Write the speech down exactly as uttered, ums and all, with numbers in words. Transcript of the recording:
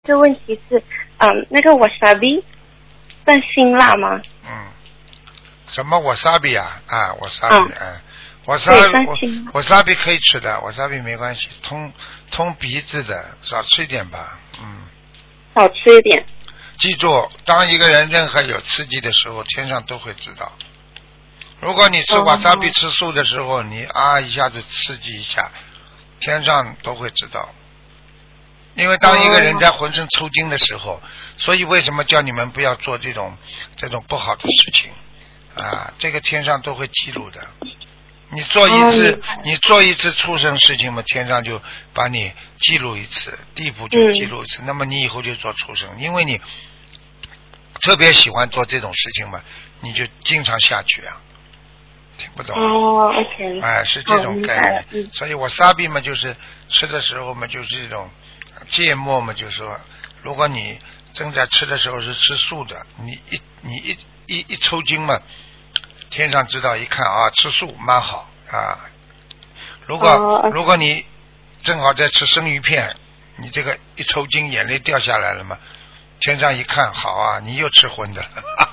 这问题是，嗯，那个 wasabi 算辛辣吗？ 嗯，什么 wasabi 啊？啊 wasabi， 嗯，wasabi wasabi 可以吃的 ，wasabi 没关系，通通鼻子的，少吃一点吧，嗯。 少吃一点。 记住，当一个人任何有刺激的时候，天上都会知道。如果你吃瓦萨比吃素的时候，你啊一下子刺激一下，天上都会知道。因为当一个人在浑身抽筋的时候，所以为什么叫你们不要做这种这种不好的事情啊？这个天上都会记录的。你做一次，你做一次畜生事情嘛，天上就把你记录一次，地府就记录一次。那么你以后就做畜生，因为你特别喜欢做这种事情嘛，你就经常下去啊。听不懂哦 ，OK， 哎，是这种概念。嗯、所以我沙比嘛，就是吃的时候嘛，就是这种芥末嘛，就是说，如果你正在吃的时候是吃素的，你一你一一一抽筋嘛，天上知道一看啊，吃素蛮好啊。如果、哦、如果你正好在吃生鱼片，你这个一抽筋，眼泪掉下来了嘛，天上一看，好啊，你又吃荤的了。